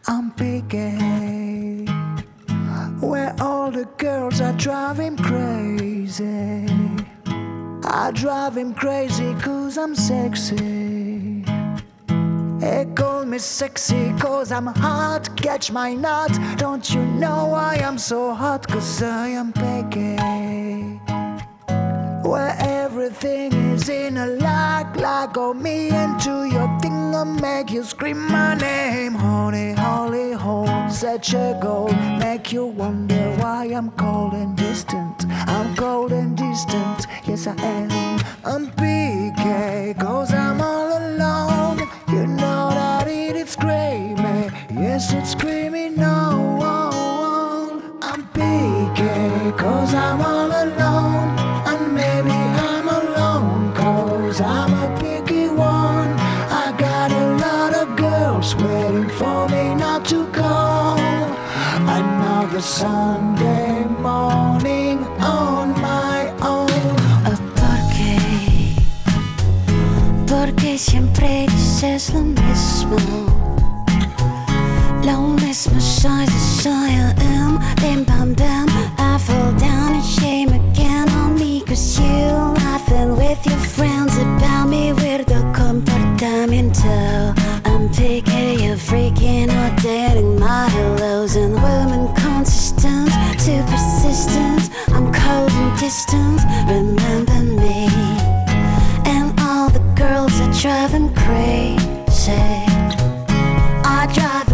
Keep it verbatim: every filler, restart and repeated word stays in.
I'm picky, where all the girls are driving crazy. I drive him crazy cause I'm sexy. They call me sexy cause I'm hot. Catch my nut. Don't you know why I'm so hot? Cause I am picky, where everything is in a lock. Lock on me into your thing and make you scream my name. Honey, holy hole, such a goal. Make you wonder why I'm cold and distant. I'm cold and distant, yes I am. I'm P K, cause I'm all alone. You know that it is screaming, yes it's screaming no. I'm P K, cause I'm all alone. And maybe I'm alone, cause I'm a picky one. I got a lot of girls waiting for me not to go. Another Sunday morning on my own. Oh, ¿por qué? Porque siempre dices lo mismo. Lo mismo soy, soy I am. Bim bam bam, I fall down in shame again on me. Cause you laughing with your friends about me. Weirdo comportamiento. I'm picky, you're freaking out, dating my hellos. And women consistent, too persistent. I'm cold and distant, remember me. And all the girls are driving crazy. I drive